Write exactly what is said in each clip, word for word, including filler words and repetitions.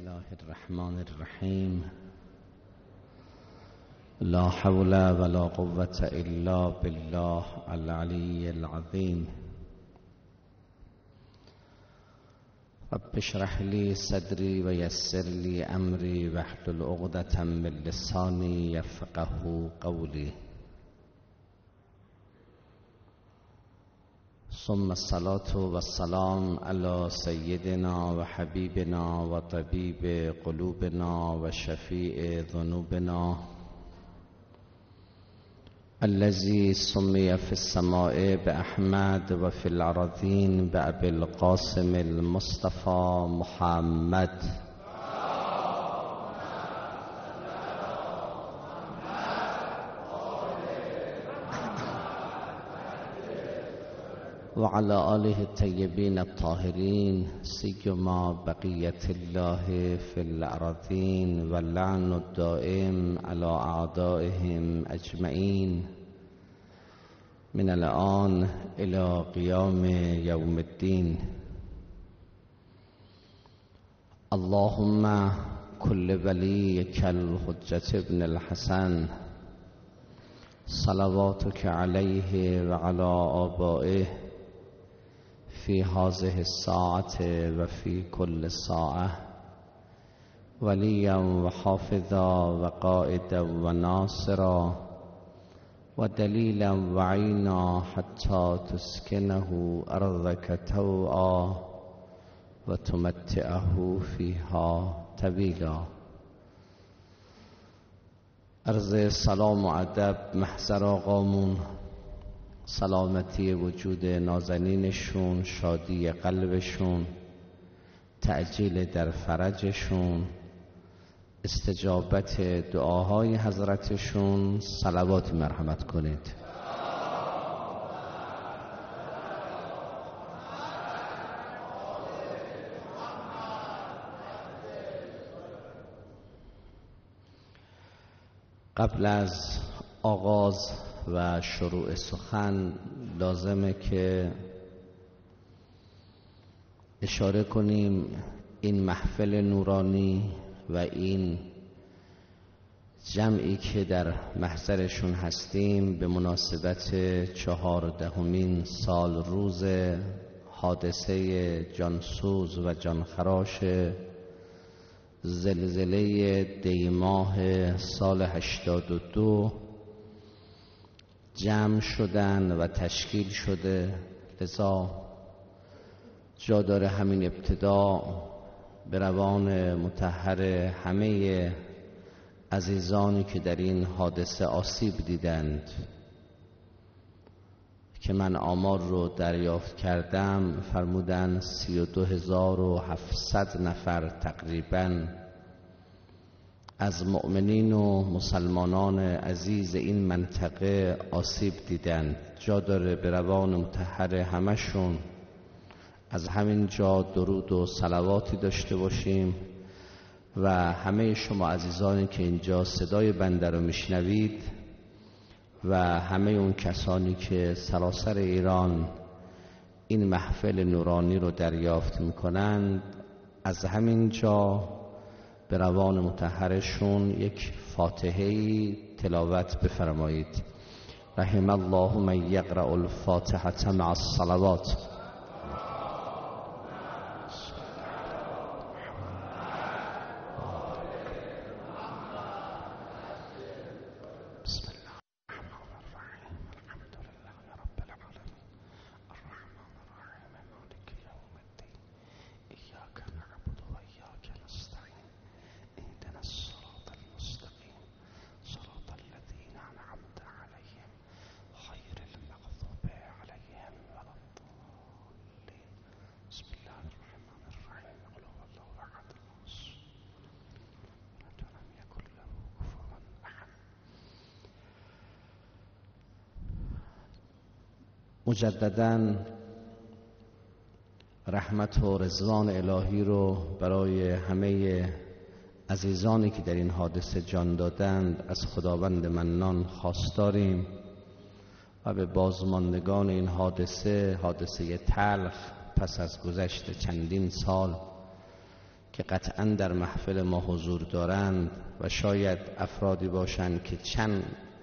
الله الرحمن الرحیم. لا حول ولا قوة الا بالله العلی العظیم. رب اشرح لی صدری و یسر لی امری واحلل عقدة من لسانی یفقهوا قولی. ثم الصلاة والسلام على سيدنا وحبيبنا وطبيب قلوبنا وشفيع ذنوبنا الذي سمي في السماء بأحمد وفي الأراضين بأبي القاسم المصطفى محمد وعلى آله الطيبين الطاهرين سيما بقية الله في الأراضين واللعن الدائم على أعدائهم أجمعين من الآن إلى قيام يوم الدين. اللهم كل وليك الحجة ابن الحسن صلواتك عليه وعلى آبائه في هذه الساعة وفي كل ساعة وليا وحافظا وقائدا وناصرا ودليلا وعينا حتى تسكنه أرضك توعا وتمتعه فيها طويلا. عرض سلام و ادب محضر آقامون، سلامتی وجود نازنینشون، شادی قلبشون، تعجیل در فرجشون، استجابت دعاهای حضرتشون صلوات مرحمت کنید. قبل از آغاز و شروع سخن لازمه که اشاره کنیم این محفل نورانی و این جمعی که در محضرشون هستیم به مناسبت چهاردهمین سال روز حادثه جانسوز و جانخراش زلزله دیماه سال هشتاد و دو جمع شدن و تشکیل شده. لذا جا داره همین ابتدا به روان مطهر همه عزیزانی که در این حادثه آسیب دیدند که من آمار رو دریافت کردم فرمودن سی و دو هزار و هفتصد نفر تقریباً از مؤمنین و مسلمانان عزیز این منطقه آسیب دیدند. جا داره به روان مطهر همشون از همین جا درود و صلواتی داشته باشیم و همه شما عزیزانی که اینجا صدای بنده رو میشنوید و همه اون کسانی که سراسر ایران این محفل نورانی رو دریافت میکنند از همین جا به روان مطهرشون یک فاتحه‌ای تلاوت بفرمایید. رحم الله من یقرأ الفاتحة مع الصلوات. مجدداً رحمت و رضوان الهی رو برای همه عزیزانی که در این حادثه جان دادند از خداوند منان خواستاریم و به بازماندگان این حادثه، حادثه تلخ پس از گذشت چندین سال که قطعا در محفل ما حضور دارند و شاید افرادی باشند که چند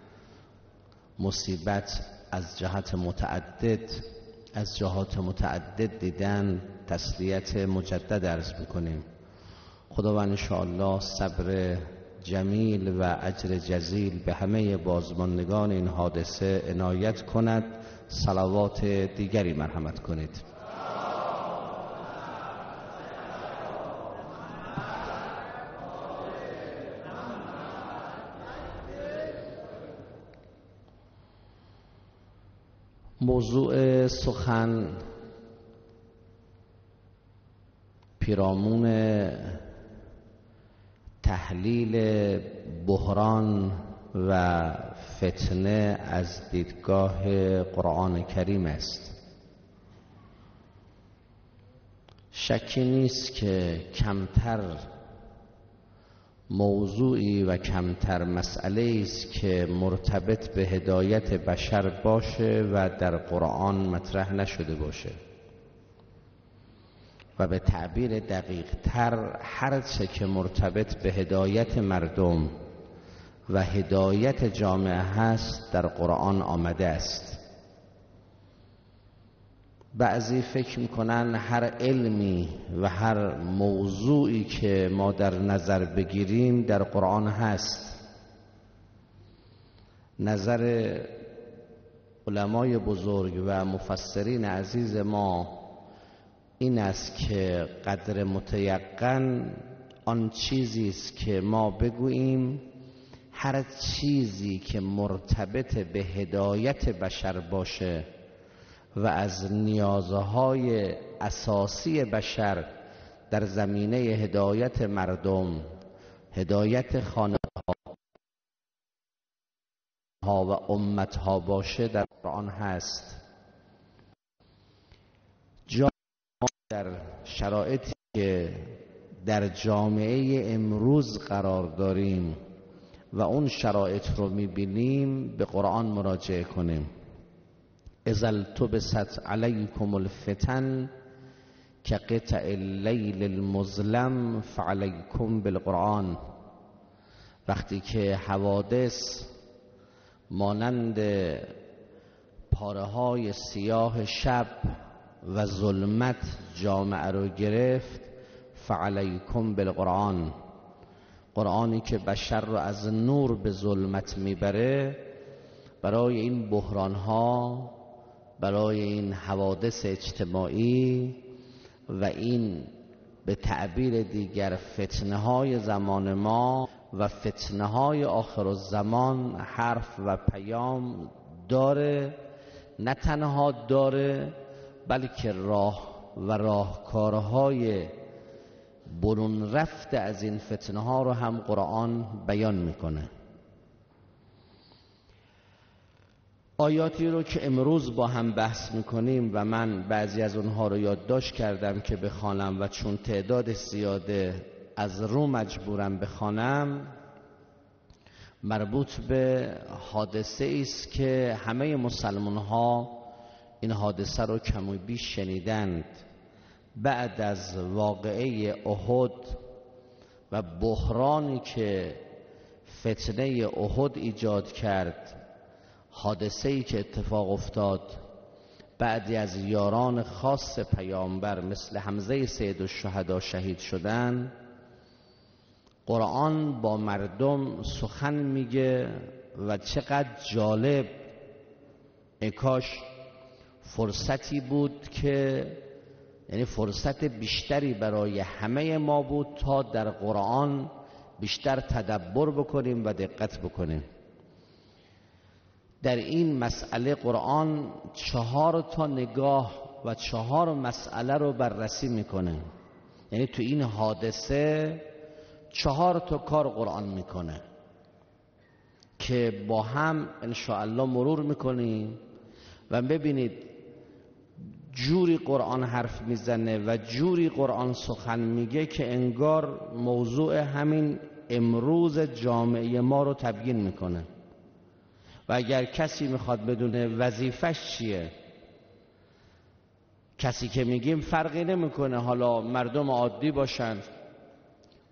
مصیبت از جهت متعدد از جهات متعدد دیدن، تسلیت مجدد عرض میکنیم. خداوند انشاءالله صبر جمیل و اجر جزیل به همه بازماندگان این حادثه عنایت کند. صلوات دیگری مرحمت کنید. موضوع سخن پیرامون تحلیل بحران و فتنه از دیدگاه قرآن کریم است. شکی نیست که کمتر موضوعی و کمتر مسئله است که مرتبط به هدایت بشر باشه و در قرآن مطرح نشده باشه و به تعبیر دقیق تر هر چه که مرتبط به هدایت مردم و هدایت جامعه هست در قرآن آمده است. بعضی فکر میکنن هر علمی و هر موضوعی که ما در نظر بگیریم در قرآن هست. نظر علمای بزرگ و مفسرین عزیز ما این است که قدر متیقن آن چیزی است که ما بگوییم هر چیزی که مرتبط به هدایت بشر باشه و از نیازهای اساسی بشر در زمینه هدایت مردم، هدایت خانواده ها و امت ها باشه در قرآن هست. جامعه در شرایطی که در جامعه امروز قرار داریم و اون شرایط رو میبینیم به قرآن مراجعه کنیم. اذا التبست علیکم الفتن کقطع اللیل المظلم فعلیکم بالقرآن. وقتی که حوادث مانند پاره های سیاه شب و ظلمت جامعه رو گرفت، فعلیکم بالقرآن، قرآنی که بشر رو از نور به ظلمت میبره، برای این بحران ها، برای این حوادث اجتماعی و این به تعبیر دیگر فتنه های زمان ما و فتنه های آخر الزمان حرف و پیام داره. نه تنها داره بلکه راه و راهکارهای برون رفت از این فتنه ها رو هم قرآن بیان میکنه. آیاتی رو که امروز با هم بحث میکنیم و من بعضی از اونها رو یادداشت کردم که بخوانم و چون تعداد زیاده از رو مجبورم بخوانم، مربوط به حادثه است که همه مسلمان ها این حادثه رو کم و بیش شنیدند. بعد از واقعه احد و بحرانی که فتنه احد ایجاد کرد، حادثه‌ای که اتفاق افتاد، بعضی از یاران خاص پیامبر مثل حمزه سید الشهدا شهید شدن، قرآن با مردم سخن میگه و چقدر جالب. اکاش فرصتی بود که یعنی فرصت بیشتری برای همه ما بود تا در قرآن بیشتر تدبر بکنیم و دقت بکنیم. در این مسئله قرآن چهار تا نگاه و چهار مسئله رو بررسی میکنه. یعنی تو این حادثه چهار تا کار قرآن میکنه که با هم انشاءالله مرور میکنیم و ببینید جوری قرآن حرف میزنه و جوری قرآن سخن میگه که انگار موضوع همین امروز جامعه ما رو تبیین میکنه. و اگر کسی میخواد بدونه وظیفش چیه، کسی که میگیم فرقی نمیکنه حالا مردم عادی باشن،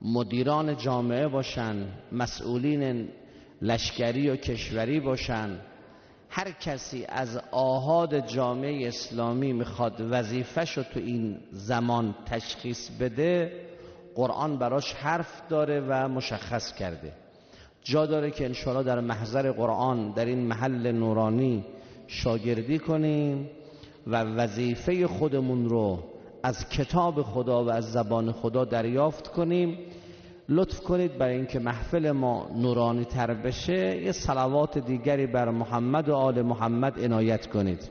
مدیران جامعه باشن، مسئولین لشکری و کشوری باشن، هر کسی از آحاد جامعه اسلامی میخواد وظیفه‌شو تو این زمان تشخیص بده، قرآن براش حرف داره و مشخص کرده. جا داره که انشاءالله در محضر قرآن در این محل نورانی شاگردی کنیم و وظیفه خودمون رو از کتاب خدا و از زبان خدا دریافت کنیم. لطف کنید برای اینکه محفل ما نورانی تر بشه یه صلوات دیگری بر محمد و آل محمد عنایت کنید.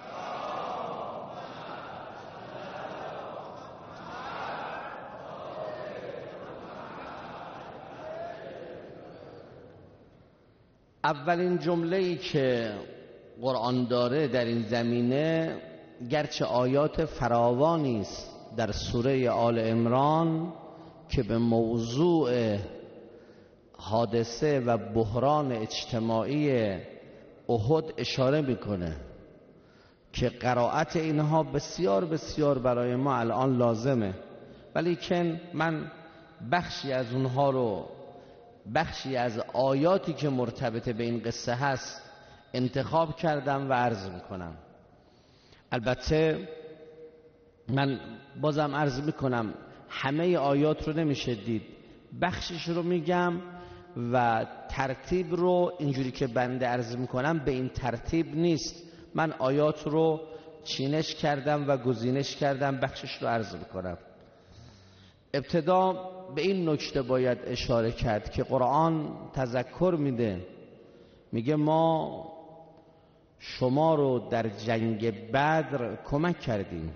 اولین جمله‌ای که قرآن داره در این زمینه، گرچه آیات فراوانی است در سوره آل عمران که به موضوع حادثه و بحران اجتماعی احد اشاره میکنه که قرائت اینها بسیار بسیار برای ما الان لازمه، ولیکن من بخشی از اونها رو، بخشی از آیاتی که مرتبط به این قصه هست انتخاب کردم و عرض میکنم. البته من بازم عرض میکنم همه آیات رو نمیشه دید، بخشش رو میگم و ترتیب رو اینجوری که بنده عرض میکنم به این ترتیب نیست. من آیات رو چینش کردم و گزینش کردم، بخشش رو عرض میکنم. ابتدا به این نکته باید اشاره کرد که قرآن تذکر میده، میگه ما شما رو در جنگ بدر کمک کردیم.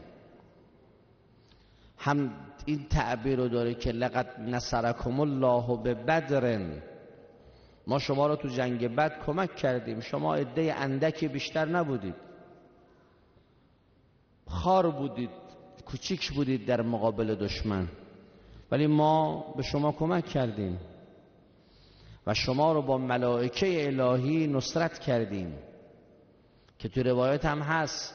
هم این تعبیر رو داره که لقد نصرکم الله به بدر، ما شما رو تو جنگ بدر کمک کردیم، شما عده اندکی بیشتر نبودید، خار بودید، کوچیک بودید در مقابل دشمن، ولی ما به شما کمک کردیم و شما رو با ملائکه الهی نصرت کردیم. که تو روایت هم هست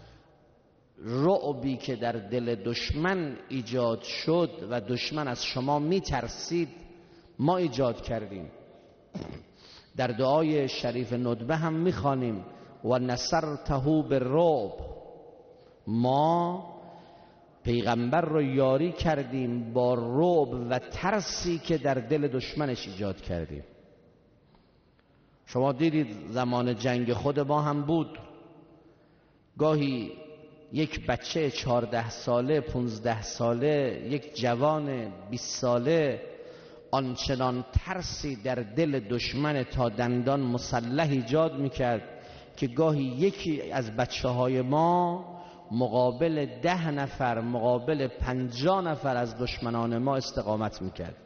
رعبی که در دل دشمن ایجاد شد و دشمن از شما میترسید ما ایجاد کردیم. در دعای شریف ندبه هم میخوانیم و نصرته بالرعب، ما پیغمبر رو یاری کردیم با رعب و ترسی که در دل دشمنش ایجاد کردیم. شما دیدید زمان جنگ خود ما هم بود، گاهی یک بچه چهارده ساله، پونزده ساله، یک جوان بیست ساله آنچنان ترسی در دل دشمن تا دندان مسلح ایجاد میکرد که گاهی یکی از بچه های ما مقابل ده نفر، مقابل پنجاه نفر از دشمنان ما استقامت میکرد.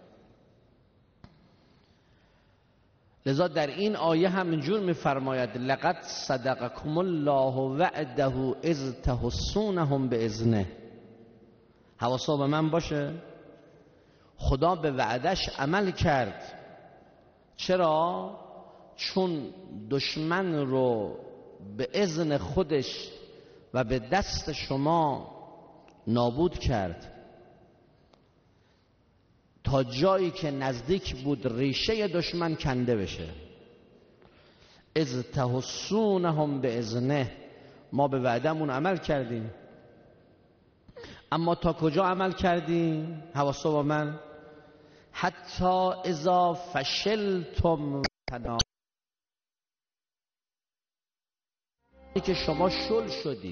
لذا در این آیه هم اینجور میفرماید لقد صدقکم الله وعده اذ تحسونهم باذنه. حواسا به من باشه، خدا به وعدش عمل کرد. چرا؟ چون دشمن رو به اذن خودش و به دست شما نابود کرد تا جایی که نزدیک بود ریشه دشمن کنده بشه. اذ تحسونهم باذنه، ما به وعدمون عمل کردیم. اما تا کجا عمل کردیم؟ حواسا با من، حتی اذا فشلتم تنا، که شما شل شدید.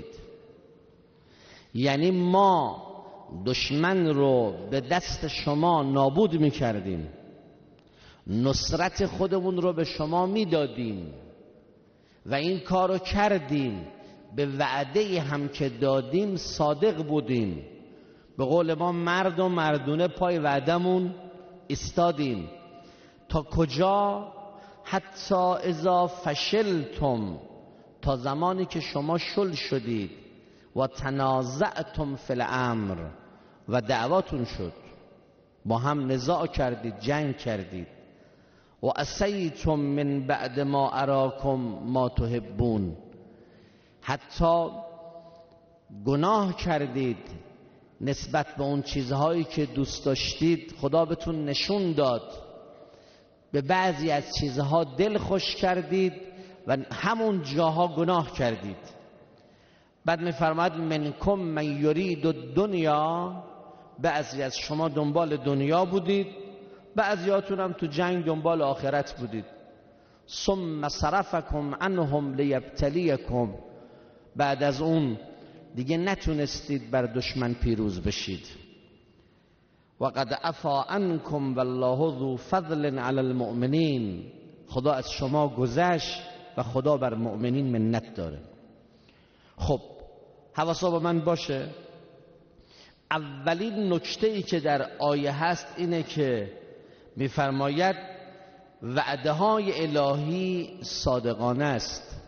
یعنی ما دشمن رو به دست شما نابود میکردیم، نصرت خودمون رو به شما میدادیم و این کار رو کردیم، به وعده هم که دادیم صادق بودیم. به قول ما مرد و مردونه پای وعدمون استادیم. تا کجا؟ حتی اذا فشلتم، تا زمانی که شما شل شدید و تنازعتم فی الامر، و دعواتون شد، با هم نزاع کردید، جنگ کردید. و عصیتم من بعد ما اراکم ما تحبون، حتی گناه کردید نسبت به اون چیزهایی که دوست داشتید خدا بهتون نشون داد، به بعضی از چیزها دل خوش کردید و همون جاها گناه کردید. بعد میفرماید منکم من یرید الدنیا، بعضی از شما دنبال دنیا بودید، بعضیاتون هم تو جنگ دنبال آخرت بودید. ثم صرفکم عنهم لیبتلیکم، بعد از اون دیگه نتونستید بر دشمن پیروز بشید. وقد عفا عنکم والله ذو فضل علی المؤمنین، خدا از شما گذشت و خدا بر مؤمنین منت داره. خب حواسا با من باشه، اولین نکته ای که در آیه هست اینه که میفرماید وعده های الهی صادقانه است.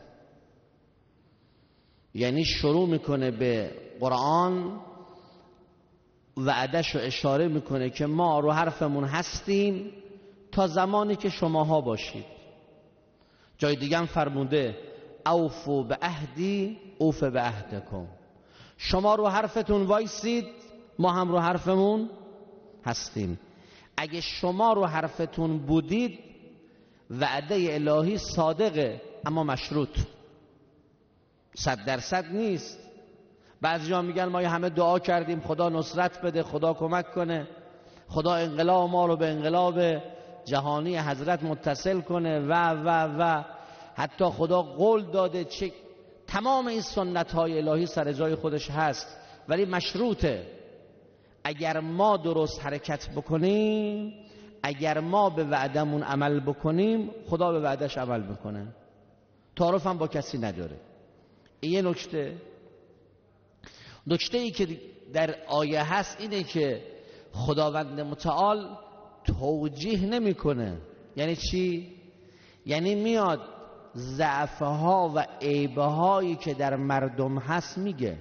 یعنی شروع میکنه به قرآن، وعدش رو اشاره میکنه که ما رو حرفمون هستیم تا زمانی که شماها باشید. جای دیگه هم فرموده اوفو به عهدی اوف به عهدکم، شما رو حرفتون وایسید ما هم رو حرفمون هستیم. اگه شما رو حرفتون بودید وعده الهی صادقه اما مشروط، صد درصد نیست. بعضی ها میگن ما همه دعا کردیم خدا نصرت بده، خدا کمک کنه، خدا انقلاب ما رو به انقلاب جهانی حضرت متصل کنه و و و حتی خدا قول داده. چه تمام این سنت های الهی سر جای خودش هست ولی مشروطه. اگر ما درست حرکت بکنیم، اگر ما به وعدمون عمل بکنیم خدا به وعدش عمل میکنه، تعارف هم با کسی نداره. این یه نکته. نکته ای که در آیه هست اینه که خداوند متعال توجیه نمیکنه. یعنی چی؟ یعنی میاد ضعفها و عیبهایی که در مردم هست میگه،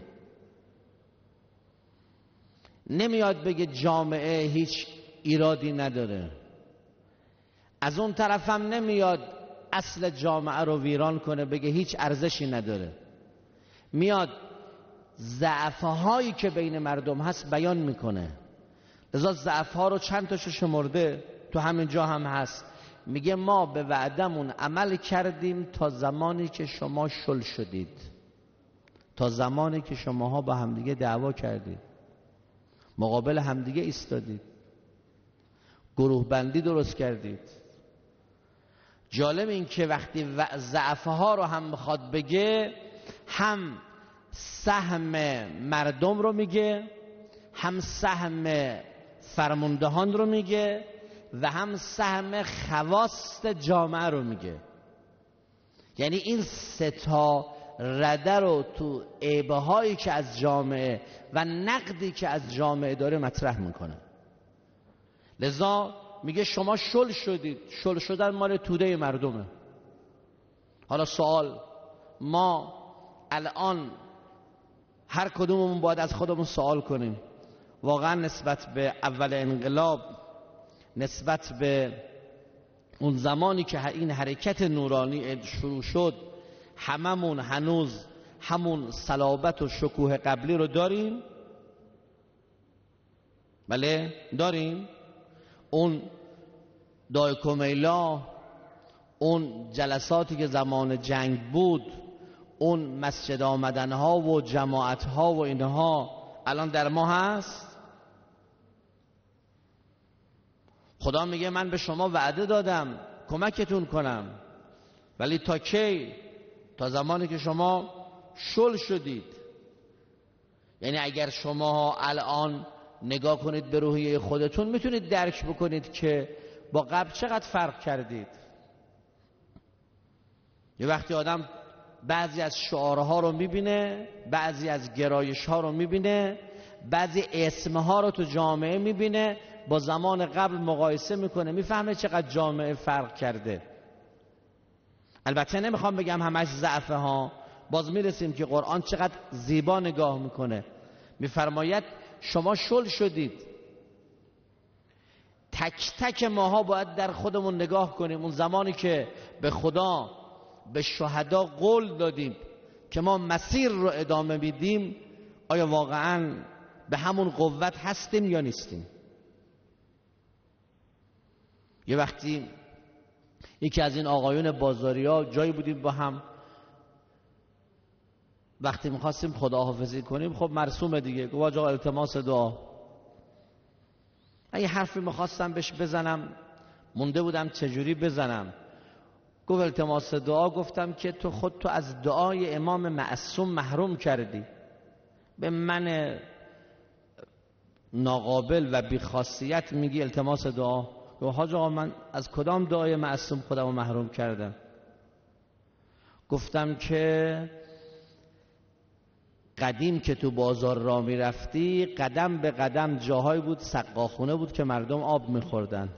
نمیاد بگه جامعه هیچ ایرادی نداره. از اون طرف هم نمیاد اصل جامعه رو ویران کنه بگه هیچ ارزشی نداره. میاد ضعفهایی که بین مردم هست بیان میکنه. لذا ضعفها رو چند تاشو شمرده، تو همین جا هم هست. میگه ما به وعدمون عمل کردیم تا زمانی که شما شل شدید، تا زمانی که شماها با همدیگه دعوا کردید، مقابل همدیگه ایستادید، گروه بندی درست کردید. جالب این که وقتی ضعفها رو هم بخواد بگه، هم سهم مردم رو میگه، هم سهم فرماندهان رو میگه و هم سهم خواست جامعه رو میگه. یعنی این سه تا رده رو تو عیبه هایی که از جامعه و نقدی که از جامعه داره مطرح میکنه. لذا میگه شما شل شدید. شل شدن مال توده مردمه. حالا سوال، ما الان هر کدوممون باید از خودمون سوال کنیم، واقعا نسبت به اول انقلاب، نسبت به اون زمانی که این حرکت نورانی شروع شد، هممون هنوز همون صلابت و شکوه قبلی رو داریم؟ بله داریم. اون دای کمیلا، اون جلساتی که زمان جنگ بود، اون مسجد آمدنها و جماعتها و اینها الان در ما هست؟ خدا میگه من به شما وعده دادم کمکتون کنم، ولی تا کی؟ تا زمانی که شما شل شدید. یعنی اگر شما الان نگاه کنید به روحیه خودتون میتونید درک بکنید که با قبل چقدر فرق کردید. یه وقتی آدم بعضی از شعارها رو میبینه، بعضی از گرایشها رو میبینه، بعضی اسمها رو تو جامعه میبینه، با زمان قبل مقایسه میکنه، میفهمه چقدر جامعه فرق کرده. البته نمیخوام بگم همش ضعفه ها، باز میرسیم که قرآن چقدر زیبا نگاه میکنه. میفرماید شما شل شدید. تک تک ماها باید در خودمون نگاه کنیم. اون زمانی که به خدا، به شهدا قول دادیم که ما مسیر رو ادامه میدیم، آیا واقعا به همون قوت هستیم یا نیستیم. یه وقتی یکی از این آقایون بازاری ها جایی بودیم با هم، وقتی میخواستیم خداحافظی کنیم خب مرسومه دیگه، گفت آقا التماس دعا. من یه حرفی میخواستم بهش بزنم، مونده بودم چجوری بزنم. گفت التماس دعا. گفتم که تو خود تو از دعای امام معصوم محروم کردی، به من ناقابل و بیخاصیت میگی التماس دعا. گفت حاج آقا من از کدام دعای معصوم خودمو محروم کردم؟ گفتم که قدیم که تو بازار را میرفتی قدم به قدم جاهایی بود سقاخونه بود که مردم آب میخوردن،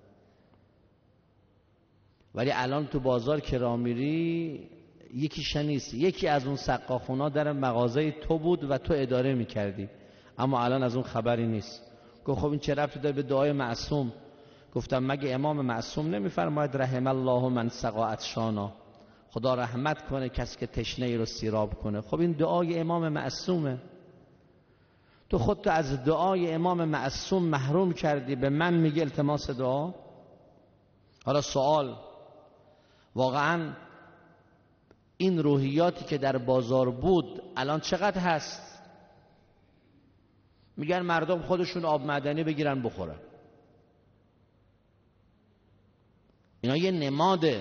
ولی الان تو بازار که را میری یکیش نیست، یکی از اون سقاخونا در مغازه تو بود و تو اداره میکردی، اما الان از اون خبری نیست. گفت خب این چه ربطی داره به دعای معصوم؟ گفتم مگه امام معصوم نمیفرماید رحم الله من سقا عطشانا، خدا رحمت کنه کسی که تشنه ای رو سیراب کنه؟ خب این دعای امام معصومه، تو خودت از دعای امام معصوم محروم کردی، به من میگی التماس دعا. حالا سوال، واقعا این روحیاتی که در بازار بود الان چقدر هست؟ میگن مردم خودشون آب معدنی بگیرن بخورن. اینا یه نماده،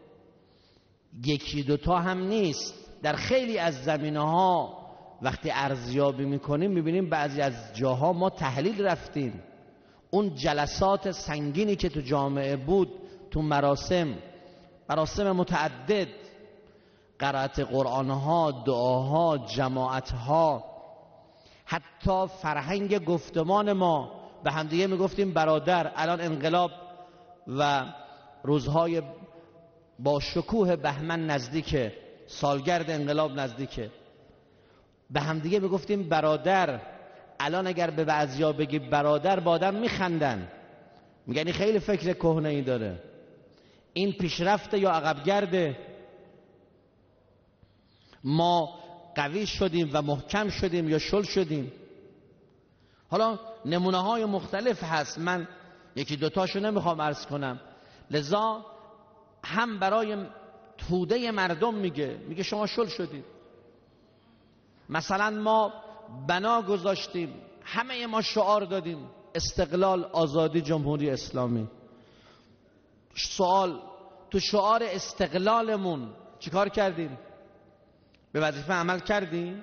یکی دوتا هم نیست. در خیلی از زمینه ها وقتی ارزیابی میکنیم میبینیم بعضی از جاها ما تحلیل رفتیم، اون جلسات سنگینی که تو جامعه بود، تو مراسم مراسم متعدد، قرائت قرآنها، دعاها، جماعتها، حتی فرهنگ گفتمان ما به همدیگه میگفتیم برادر. الان انقلاب و روزهای با شکوه بهمن نزدیکه، سالگرد انقلاب نزدیکه، به همدیگه میگفتیم برادر. الان اگر به بعضیا بگی برادر با آدم میخندن، میگن خیلی فکر کهنه ای داره، این پیشرفته یا عقبگرده. ما قوی شدیم و محکم شدیم یا شل شدیم؟ حالا نمونه های مختلف هست، من یکی دوتاشو نمیخوام عرض کنم. لذا هم برای توده مردم میگه میگه شما شل شدید. مثلا ما بنا گذاشتیم، همه ما شعار دادیم استقلال، آزادی، جمهوری اسلامی. سوال، تو شعار استقلالمون چیکار کردیم؟ به وظیفه عمل کردیم؟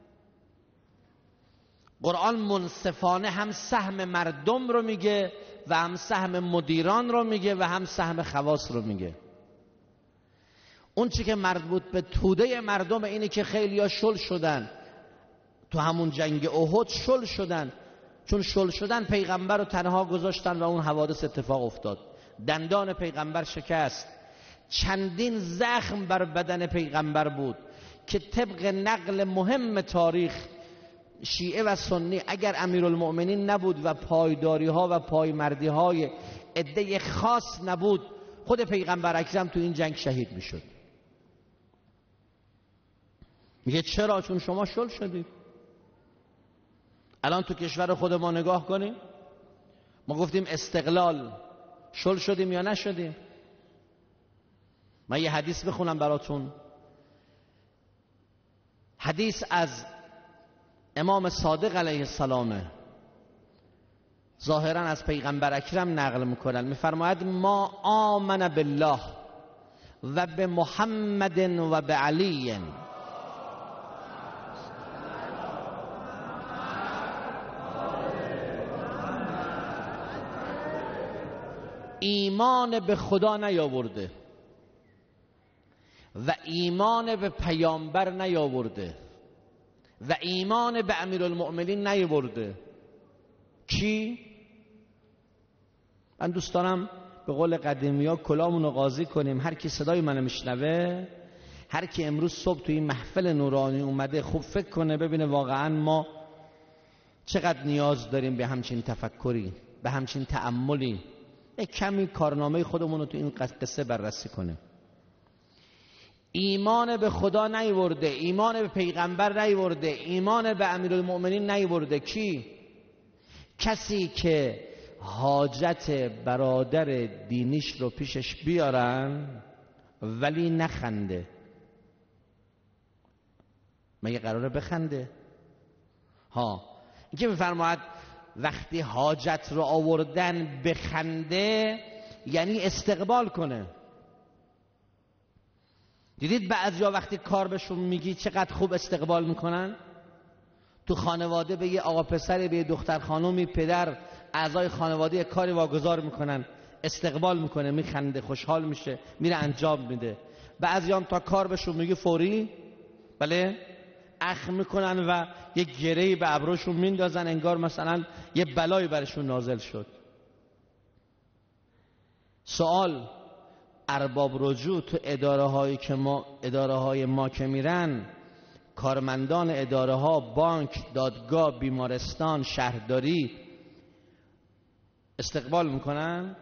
قرآن منصفانه هم سهم مردم رو میگه و هم سهم مدیران رو میگه و هم سهم خواص رو میگه. اون چی که مربوط به توده مردم اینه که خیلیا شل شدن، تو همون جنگ احد شل شدن، چون شل شدن پیغمبر رو تنها گذاشتن و اون حوادث اتفاق افتاد. دندان پیغمبر شکست، چندین زخم بر بدن پیغمبر بود که طبق نقل مهم تاریخ شیعه و سنی اگر امیرالمؤمنین نبود و پایداری ها و پایمردی های عده خاص نبود، خود پیغمبر اکرم تو این جنگ شهید میشد. میگه چرا؟ چون شما شل شدید. الان تو کشور خود ما نگاه کنیم، ما گفتیم استقلال، شل شدیم یا نشدیم؟ من یه حدیث بخونم براتون، حدیث از امام صادق علیه السلام، ظاهرا از پیغمبر اکرم نقل میکنن، میفرماید ما آمن بالله و به محمد و به علی. ایمان به خدا نیاورده و ایمان به پیامبر نیاورده و ایمان به امیرالمؤمنین نیاورده. کی؟ من دوست دارم به قول قدیمی ها کلامون رو قاضی کنیم. هر کی صدای منو میشنوه، هر کی امروز صبح توی این محفل نورانی اومده، خوب فکر کنه ببینه واقعا ما چقدر نیاز داریم به همچین تفکری، به همچین تأملی. یک کمی کارنامه خودمون رو تو این قصه بررسی کنه. ایمان به خدا نیورده، ایمان به پیغمبر نیورده، ایمان به امیرالمؤمنین نیورده. کی؟ کسی که حاجت برادر دینیش رو پیشش بیارن ولی نخنده. مگه قراره بخنده؟ ها، این که میفرماید وقتی حاجت رو آوردن بخنده یعنی استقبال کنه. دیدید بعضیا وقتی کار بهشون میگی چقدر خوب استقبال میکنن؟ تو خانواده به یه آقا پسری، به یه دختر خانومی، پدر، اعضای خانواده کاری واگذار میکنن، استقبال میکنه، میخنده، خوشحال میشه، میره انجام میده. بعضی هم تا کار بهشون میگی فوری بله اخ میکنن و یه گرهی به ابروشون میندازن، انگار مثلا یه بلایی برشون نازل شد. سوال: ارباب رجوع تو اداره هایی که ما اداره های ما که میرن، کارمندان اداره ها، بانک، دادگاه، بیمارستان، شهرداری استقبال میکنن؟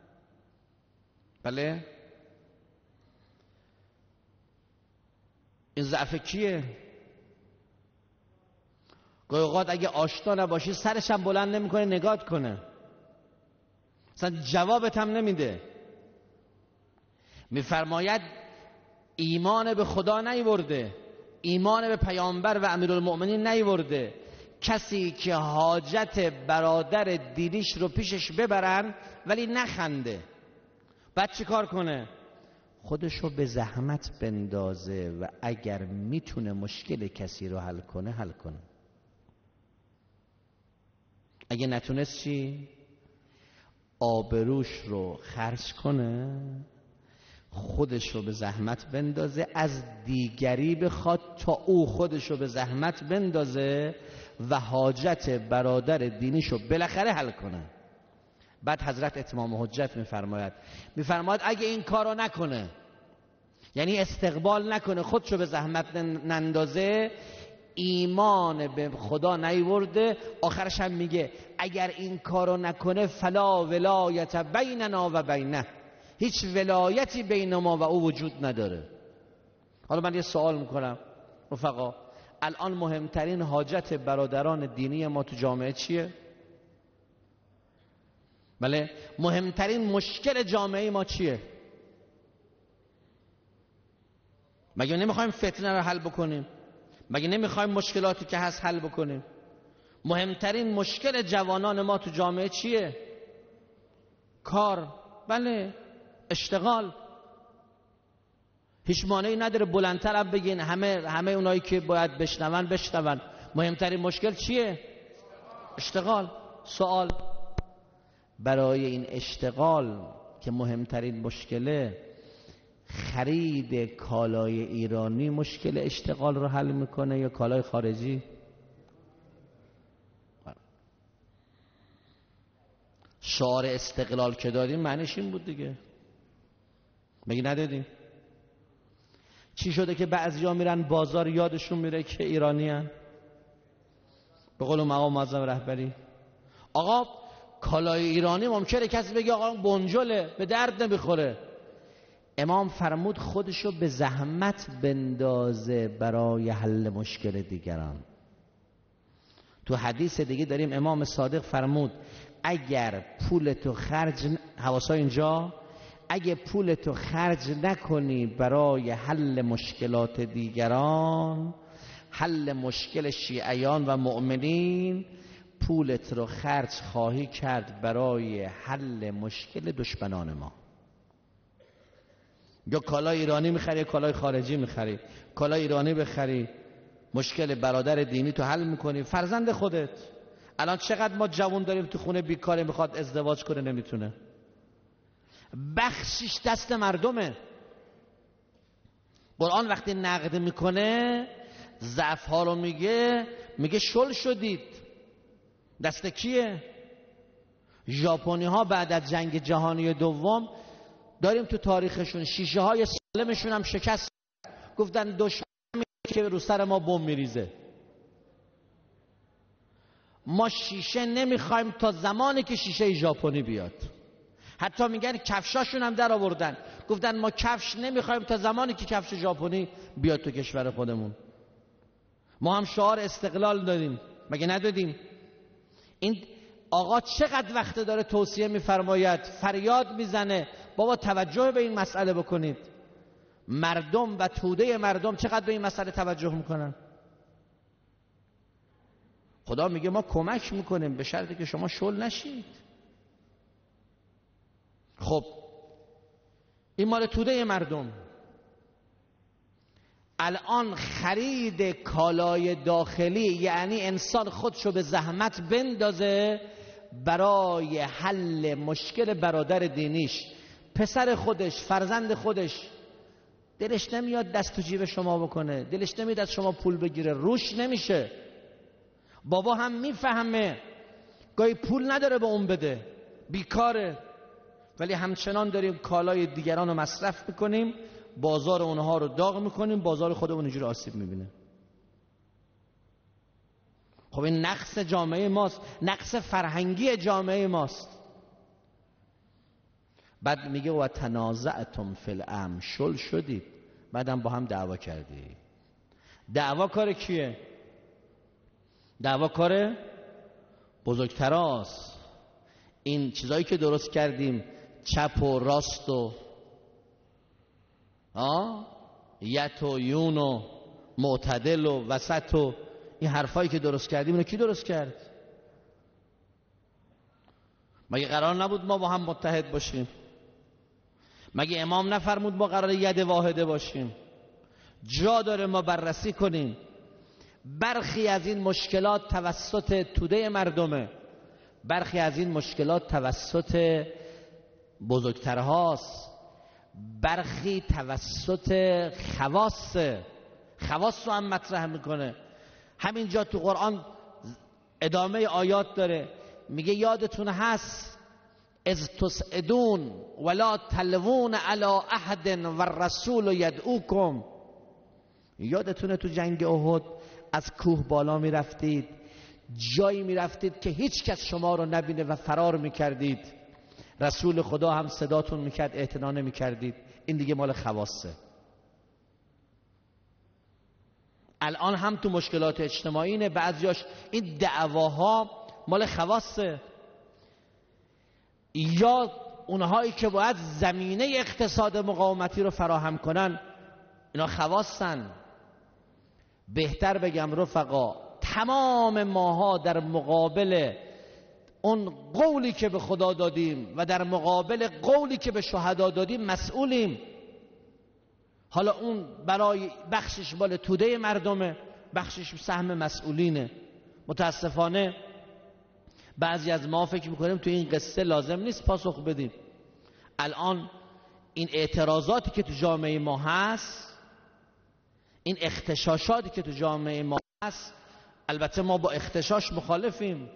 بله. این ضعف کیه؟ گاهی اوقات اگه آشنا نباشی سرش هم بلند نمیکنه نگات کنه، اصلا جوابت هم نمیده. میفرماید ایمان به خدا نیورده، ایمان به پیامبر و امیرالمؤمنین نیورده. کسی که حاجت برادر دینیش رو پیشش ببرن ولی نخنده، بعد چی کار کنه؟ خودشو به زحمت بندازه و اگر میتونه مشکل کسی رو حل کنه حل کنه. اگه نتونست چی؟ آبروش رو خرج کنه، خودش رو به زحمت بندازه، از دیگری بخواد تا او خودش رو به زحمت بندازه و حاجت برادر دینیش رو بالاخره حل کنه. بعد حضرت اتمام حجت میفرماید میفرماید اگه این کار رو نکنه، یعنی استقبال نکنه، خودش رو به زحمت نندازه، ایمان به خدا نیورده. آخرش هم میگه اگر این کارو نکنه فلا ولایت بیننا و بینه، هیچ ولایتی بین ما و او وجود نداره. حالا من یه سوال میکنم رفقا، الان مهمترین حاجت برادران دینی ما تو جامعه چیه؟ بله، مهمترین مشکل جامعه ما چیه؟ مگه نمیخوایم فتنه رو حل بکنیم؟ مگه نمیخوایم مشکلاتی که هست حل بکنیم؟ مهمترین مشکل جوانان ما تو جامعه چیه؟ کار، بله، اشتغال. هیچ مانعی نداره بلندتر هم بگین، همه همه اونایی که باید بشنون بشنون. مهمترین مشکل چیه؟ اشتغال. سوال: برای این اشتغال که مهمترین مشکله، خرید کالای ایرانی مشکل اشتغال رو حل میکنه یا کالای خارجی؟ شعار استقلال که دادیم معنیش این بود دیگه، مگه ندادیم؟ چی شده که بعضیا میرن بازار یادشون میره که ایرانی هن؟ به قول مقام معظم رهبری آقا کالای ایرانی ممکنه کسی بگه آقا بنجله، به درد نمیخوره. امام فرمود خودشو به زحمت بندازه برای حل مشکل دیگران. تو حدیث دیگه داریم امام صادق فرمود اگر پولتو خرج ن... حواسا اینجا، اگه پولتو خرج نکنی برای حل مشکلات دیگران، حل مشکل شیعیان و مؤمنین، پولت رو خرج خواهی کرد برای حل مشکل دشمنان ما. یا کالای ایرانی میخری، کالای خارجی میخری. کالای ایرانی بخری مشکل برادر دینی تو حل میکنی، فرزند خودت. الان چقدر ما جوان داریم تو خونه بیکاره، میخواد ازدواج کنه نمیتونه، بخشش دست مردمه. قرآن وقتی نقد میکنه ضعف ها رو میگه، میگه شل شدید. دست کیه؟ ژاپنی ها بعد از جنگ جهانی دوم داریم تو تاریخشون شیشه های سالمشون هم شکست، گفتن دشمن که رو سر ما بم میریزه. ما شیشه نمیخوایم تا زمانی که شیشه ژاپنی بیاد. حتی میگن کفشاشون هم در آوردن، گفتن ما کفش نمیخوایم تا زمانی که کفش ژاپنی بیاد تو کشور خودمون. ما هم شعار استقلال دادیم، مگه ندادیم؟ این آقا چقدر وقت داره توصیه میفرماید، فریاد میزنه بابا توجه به این مسئله بکنید. مردم و توده مردم چقدر به این مسئله توجه میکنن؟ خدا میگه ما کمک میکنیم به شرطی که شما شل نشید. خب این مال توده مردم. الان خرید کالای داخلی یعنی انسان خودشو به زحمت بندازه برای حل مشکل برادر دینیش. پسر خودش، فرزند خودش دلش نمیاد دست تو جیب شما بکنه، دلش نمیاد از شما پول بگیره، روش نمیشه. بابا هم میفهمه گاهی پول نداره به اون بده، بیکاره، ولی همچنان داریم کالای دیگران رو مصرف میکنیم، بازار اونها رو داغ میکنیم، بازار خودمون اینجوری آسیب میبینه. خب این نقص جامعه ماست، نقص فرهنگی جامعه ماست. بعد میگه و تنازعتم فی الامر، شل شدید بعدم با هم دعوا کردید. دعوا کار کیه؟ دعوا کار بزرگتراست. این چیزایی که درست کردیم، چپ و راست و آه یت و یون و معتدل و وسط و این حرفایی که درست کردیم، اینو کی درست کرد؟ مگه قرار نبود ما با هم متحد باشیم؟ مگه امام نفرمود ما قرار ید واحده باشیم؟ جا داره ما بررسی کنیم. برخی از این مشکلات توسط توده مردمه، برخی از این مشکلات توسط بزرگترهاست، برخی توسط خواص خواص رو هم مطرح میکنه. همینجا تو قرآن ادامه آیات داره، میگه یادتون هست از تسعدون ولا تلوون علی احد و الرسول یدعوکم. یادتونه تو جنگ احد از کوه بالا میرفتید، جایی میرفتید که هیچ کس شما رو نبینه و فرار میکردید، رسول خدا هم صداتون میکرد، اعتنا نمیکردید. این دیگه مال خواصه. الان هم تو مشکلات اجتماعی نه، بعضیاش این دعواها مال خواصه. یا اونهایی که باید زمینه اقتصاد مقاومتی رو فراهم کنن، اینا خواصن. بهتر بگم رفقا، تمام ماها در مقابل اون قولی که به خدا دادیم و در مقابل قولی که به شهدا دادیم مسئولیم. حالا اون برای بخشش مال توده مردمه، بخشش سهم مسئولینه. متاسفانه بعضی از ما فکر میکنیم تو این قصه لازم نیست پاسخ بدیم. الان این اعتراضاتی که تو جامعه ما هست، این اختشاشاتی که تو جامعه ما هست، البته ما با اختشاش مخالفیم.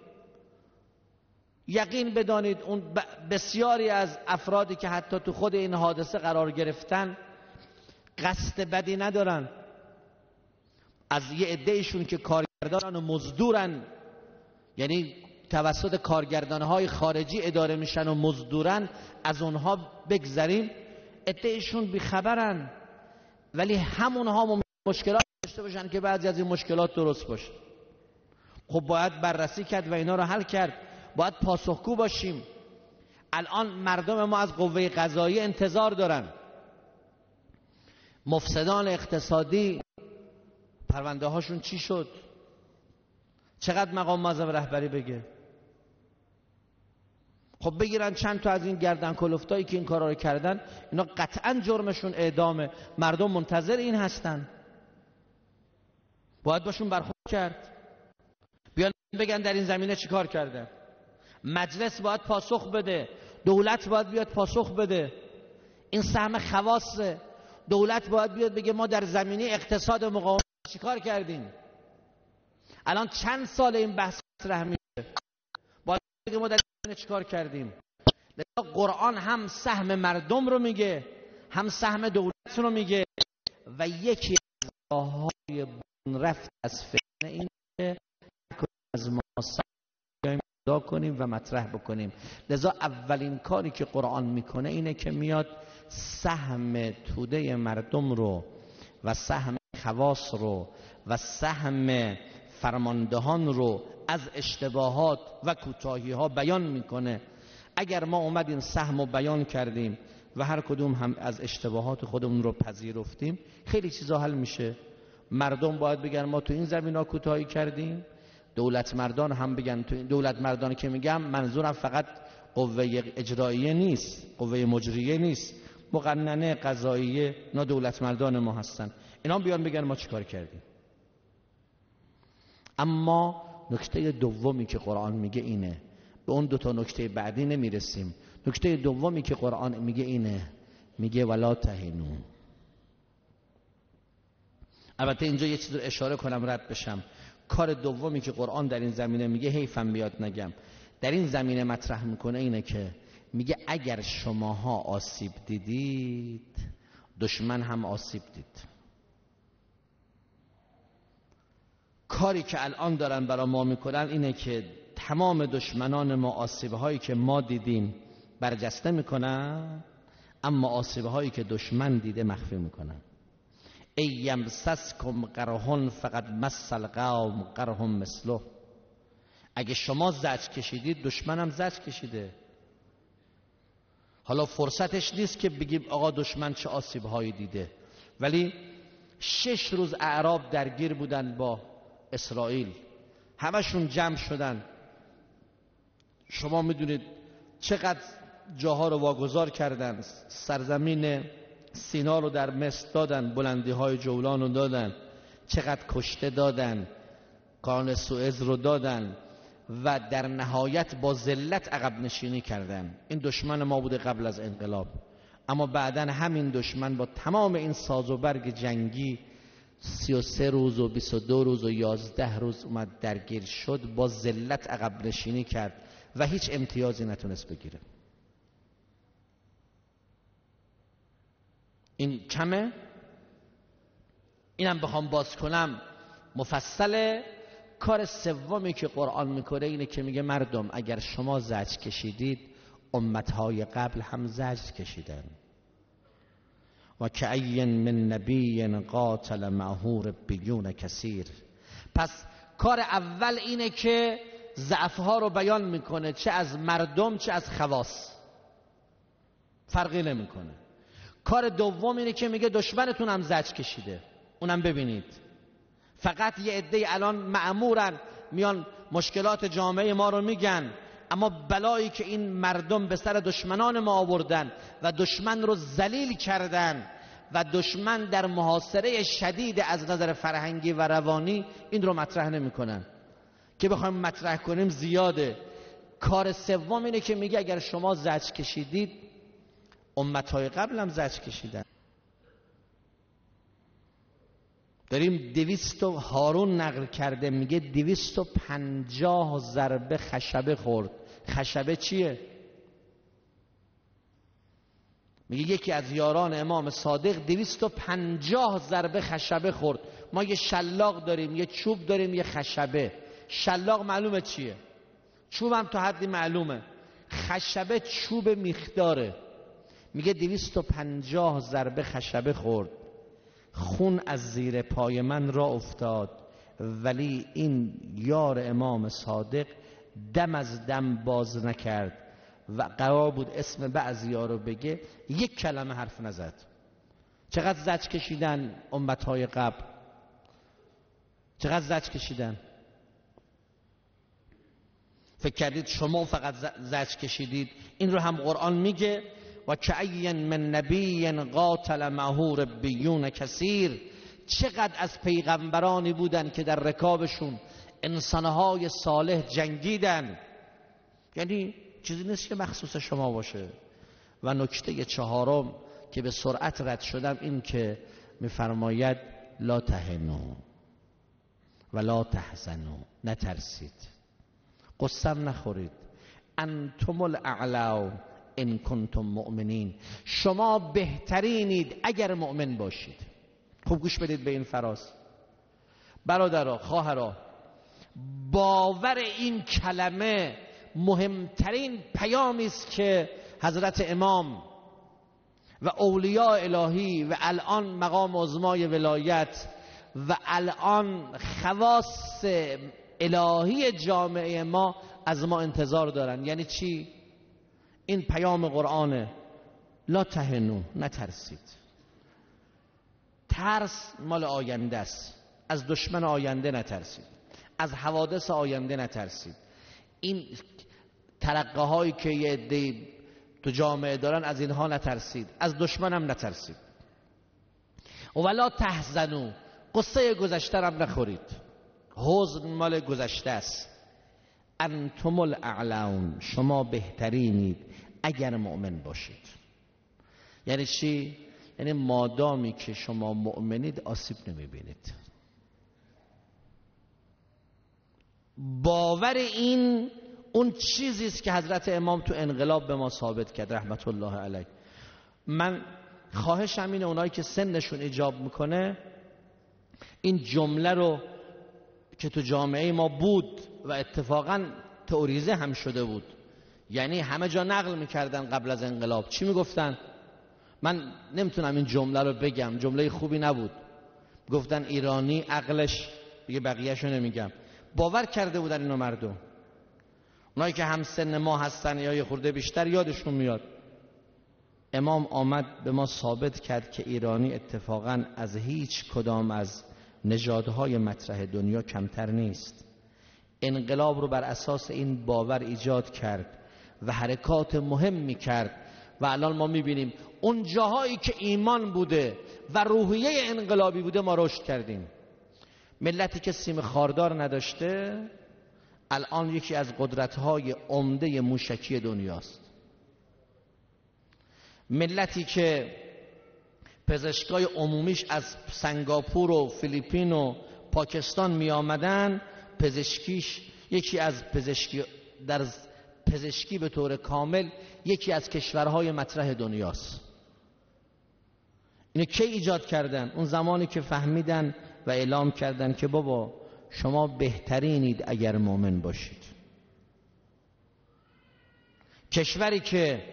یقین بدانید اون بسیاری از افرادی که حتی تو خود این حادثه قرار گرفتن قصد بدی ندارن. از یه عده‌ایشون که کارگردانن و مزدورن، یعنی توسط کارگردانهای خارجی اداره میشن و مزدورن، از اونها بگذریم. عده‌ایشون بیخبرن، ولی همونها مشکلات داشته باشن که بعضی از این مشکلات درست باشه. خب باید بررسی کرد و اینا رو حل کرد. باید پاسخگو باشیم. الان مردم ما از قوه قضاییه انتظار دارن. مفسدان اقتصادی پرونده هاشون چی شد؟ چقدر مقام معظم رهبری بگه؟ خب بگیرن چند تا از این گردن کلفتایی که این کارا رو کردن، اینا قطعا جرمشون اعدامه. مردم منتظر این هستن، باید باشون برخورد کرد. بیان بگن در این زمینه چی کار کردن. مجلس باید پاسخ بده، دولت باید بیاد پاسخ بده. این سهم خواصه. دولت باید بیاد بگه ما در زمینه اقتصاد مقاومت چی کار کردیم. الان چند سال این بحث مطرح میشه، باید بگه ما در زمینه چی کار کردیم. لذا قرآن هم سهم مردم رو میگه، هم سهم دولت رو میگه. و یکی از راههای رفت از فتنه این که از ما سهم پیدا کنیم و و مطرح بکنیم. لذا اولین کاری که قرآن میکنه اینه که میاد سهم توده مردم رو و سهم خواص رو و سهم فرماندهان رو از اشتباهات و کوتاهی ها بیان میکنه. اگر ما اومدیم سهم رو بیان کردیم و هر کدوم هم از اشتباهات خودمون رو پذیرفتیم، خیلی چیزا حل میشه. مردم باید بگن ما تو این زمینا کوتاهی کردیم، دولت مردان هم بگن تو این دولت مردان که میگم منظورم فقط قوه اجراییه نیست، قوه مجریه نیست، مقننه، قضاییه، اینا دولت مردان ما هستن، اینا بیان بگن ما چیکار کردیم. اما نکته دومی که قرآن میگه اینه، به اون دو تا نکته بعدی نمیرسیم. نکته دومی که قرآن میگه اینه، میگه ولا تهنوا. البته اینجا یه چیز رو اشاره کنم رد بشم. کار دومی که قرآن در این زمینه میگه، حیفم بیاد نگم، در این زمینه مطرح میکنه اینه که میگه اگر شماها آسیب دیدید دشمن هم آسیب دید. کاری که الان دارن برای ما میکنن اینه که تمام دشمنان ما آسیبهایی که ما دیدیم برجسته میکنن، اما آسیبهایی که دشمن دیده مخفی میکنن. ای یمسسکم قرحن فقط مس القوم قرح مثله. اگه شما زجر کشیدید دشمنم زجر کشیده. حالا فرصتش نیست که بگیم آقا دشمن چه آسیبهایی دیده، ولی شش روز اعراب درگیر بودن با اسرائیل، همشون جمع شدن. شما میدونید چقدر جاها رو واگذار کردن، سرزمین سینا رو در مصر دادن، بلندی های جولان رو دادن، چقدر کشته دادن، قرن سوئز رو دادن و در نهایت با ذلت عقب نشینی کردن. این دشمن ما بوده قبل از انقلاب، اما بعدن همین دشمن با تمام این ساز و برگ جنگی سی و سه روز و بیست و دو روز و یازده روز اومد درگیر شد، با ذلت عقب نشینی کرد و هیچ امتیازی نتونست بگیره. این کمه؟ اینم بخوام باز کنم مفصله. کار سومی که قرآن میکنه اینه که میگه مردم اگر شما زجر کشیدید امتهای قبل هم زجر کشیدن. و کأی من نبی قاتل معه ربیون کثیر. پس کار اول اینه که ضعفها رو بیان میکنه، چه از مردم چه از خواص، فرقی نمیکنه. کار دوم اینه که میگه دشمنتون هم زجر کشیده، اونم ببینید. فقط یه عده الان مأمورن میان مشکلات جامعه ما رو میگن، اما بلایی که این مردم به سر دشمنان ما آوردن و دشمن رو ذلیل کردن و دشمن در محاصره شدید از نظر فرهنگی و روانی، این رو مطرح نمیکنن. که بخوایم مطرح کنیم زیاده. کار سوم اینه که میگه اگر شما زجر کشیدید امتهای قبل هم زجر کشیدن. داریم دویست و هارون نقل کرده، میگه دویست و پنجاه ضربه خشبه خورد. خشبه چیه؟ میگه یکی از یاران امام صادق دویست و پنجاه ضربه خشبه خورد. ما یه شلاق داریم، یه چوب داریم، یه خشبه. شلاق معلومه چیه، چوب هم تا حدی معلومه، خشبه چوب میخداره. میگه دویست و پنجاه ضربه خشبه خورد، خون از زیر پای من را افتاد، ولی این یار امام صادق دم از دم باز نکرد و قرار بود اسم بعضیا رو بگه، یک کلمه حرف نزد. چقدر زجر کشیدن امتهای قبل، چقدر زجر کشیدن. فکر کردید شما فقط زجر کشیدید؟ این رو هم قرآن میگه و کأی من نبی قاتل معه ربیون کثیر. چقدر از پیغمبرانی بودن که در رکابشون انسانهای صالح جنگیدن. یعنی چیزی نیست که مخصوص شما باشه. و نکته چهارم که به سرعت رد شدم این که میفرماید لا تهنوا و لا تحزنوا، نترسید، قسم نخورید، انتم الاعلی ان کنتم مؤمنین، شما بهترینید اگر مؤمن باشید. خوب گوش بدید به این فراز برادرها، خواهرها، باور این کلمه مهمترین پیامی است که حضرت امام و اولیاء الهی و الان مقام عظمای ولایت و الان خواص الهی جامعه ما از ما انتظار دارن. یعنی چی؟ این پیام قرآنه: لا تهنو، نترسید. ترس مال آینده است. از دشمن آینده نترسید، از حوادث آینده نترسید. این ترقه هایی که یه عده تو جامعه دارن، از اینها نترسید، از دشمن هم نترسید. ولا تحزنو، قصه گذشته هم نخورید. حزن مال گذشته است. انتم الاعلون، شما بهترینید اگر مؤمن باشید. یعنی چی؟ یعنی مادامی که شما مؤمنید آسیب نمیبینید. باور این اون چیزی است که حضرت امام تو انقلاب به ما ثابت کرد رحمت الله علیه. من خواهشم اینه اونایی که سنشون ایجاب میکنه این جمله رو که تو جامعه ما بود و اتفاقا تئوریزه هم شده بود، یعنی همه جا نقل میکردن قبل از انقلاب، چی میگفتن؟ من نمیتونم این جمله رو بگم، جمله خوبی نبود. گفتن ایرانی عقلش، دیگه بقیه‌شو نمیگم، باور کرده بودن اینو مردم. اونایی که هم سن ما هستن یا یه خورده بیشتر یادشون میاد. امام آمد به ما ثابت کرد که ایرانی اتفاقا از هیچ کدام از نژادهای مطرح دنیا کمتر نیست. انقلاب رو بر اساس این باور ایجاد کرد و حرکات مهمی کرد و الان ما میبینیم اون جاهایی که ایمان بوده و روحیه انقلابی بوده ما رشد کردیم. ملتی که سیم خاردار نداشته الان یکی از قدرت‌های عمده موشکی دنیاست. ملتی که پزشکای عمومیش از سنگاپور و فیلیپین و پاکستان می آمدن، پزشکیش یکی از پزشکی در پزشکی به طور کامل یکی از کشورهای مطرح دنیاست. اینو کی ایجاد کردن؟ اون زمانی که فهمیدن و اعلام کردن که بابا شما بهترینید اگر مؤمن باشید. کشوری که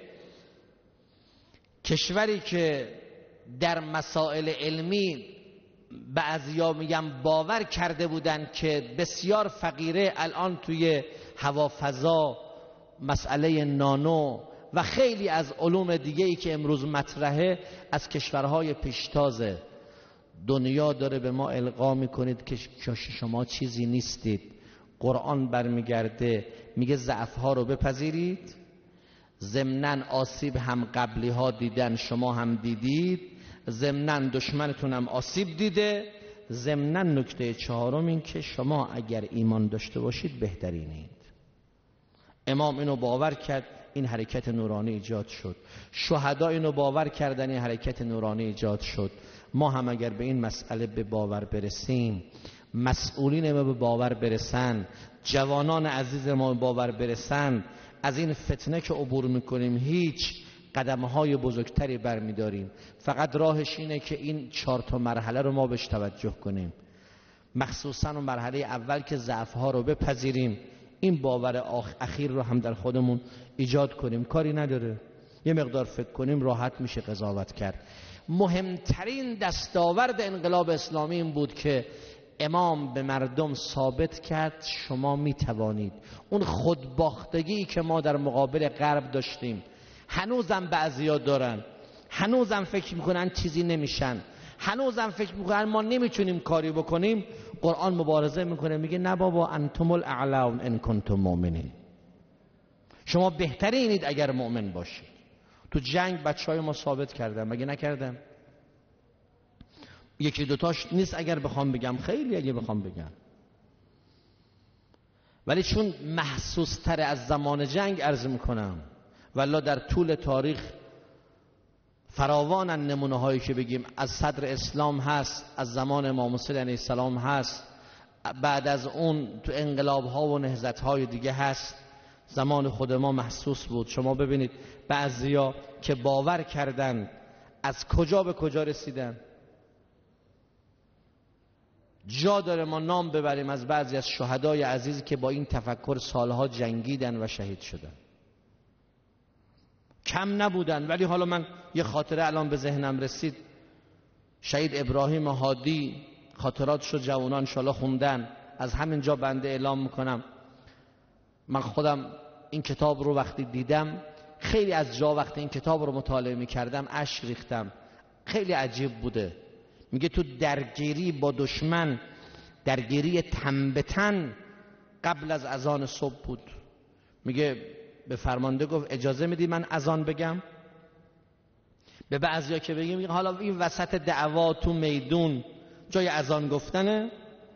کشوری که در مسائل علمی بعضیا میگن باور کرده بودن که بسیار فقیره، الان توی هوافضا، مسئله نانو و خیلی از علوم دیگه ای که امروز مطرحه از کشورهای پیشتاز دنیا داره به ما القا میکنید که شما چیزی نیستید. قرآن برمیگرده میگه ضعفها رو بپذیرید، ضمناً آسیب هم قبلی ها دیدن شما هم دیدید، ضمناً دشمنتون هم آسیب دیده، ضمناً نکته چهارم این که شما اگر ایمان داشته باشید بهترینید. امام اینو باور کرد، این حرکت نورانی ایجاد شد. شهدا اینو باور کردن، این حرکت نورانی ایجاد شد. ما هم اگر به این مسئله به باور برسیم، مسئولین ما به باور برسن، جوانان عزیز ما به باور برسن، از این فتنه که عبور میکنیم هیچ قدمهای بزرگتری برمیداریم. فقط راهش اینه که این چهار تا مرحله رو ما بهش توجه کنیم، مخصوصا اون مرحله اول که ضعفها رو بپذیریم، این باور اخیر رو هم در خودمون ایجاد کنیم. کاری نداره، یه مقدار فکر کنیم راحت میشه قضاوت کرد. مهمترین دستاورد انقلاب اسلامی این بود که امام به مردم ثابت کرد شما میتوانید. اون خودباختگی که ما در مقابل غرب داشتیم هنوزم بعضیا دارن، هنوزم فکر میکنن چیزی نمیشن، هنوزم فکر میکنن ما نمیتونیم کاری بکنیم. قرآن مبارزه میکنه، میگه نه بابا، انتم الاعلون ان کنتم مؤمنین، شما بهترینید اگر مؤمن باشید. تو جنگ بچهای ما ثابت کردن، مگه نکردن؟ یکی دوتاش نیست اگر بخوام بگم، خیلی اگه بخوام بگم، ولی چون محسوس تر از زمان جنگ عرض میکنم، والله در طول تاریخ فراوان نمونه هایی که بگیم از صدر اسلام هست، از زمان امام حسین علیه السلام هست، بعد از اون تو انقلاب ها و نهضت های دیگه هست. زمان خود ما محسوس بود. شما ببینید بعضیا که باور کردن از کجا به کجا رسیدن. جا داره ما نام ببریم از بعضی از شهدای عزیزی که با این تفکر سالها جنگیدن و شهید شدن. کم نبودن، ولی حالا من یه خاطره الان به ذهنم رسید. شهید ابراهیم هادی خاطراتش رو جوانان انشالله خوندن. از همینجا بنده اعلام میکنم من خودم این کتاب رو وقتی دیدم، خیلی از جا وقتی این کتاب رو مطالعه میکردم اشک ریختم. خیلی عجیب بوده. میگه تو درگیری با دشمن، درگیری تن به تن قبل از اذان صبح بود. میگه به فرمانده گفت اجازه میدی من اذان بگم؟ به بعضیا که بگیم حالا این وسط دعوا تو میدون جای اذان گفتنه،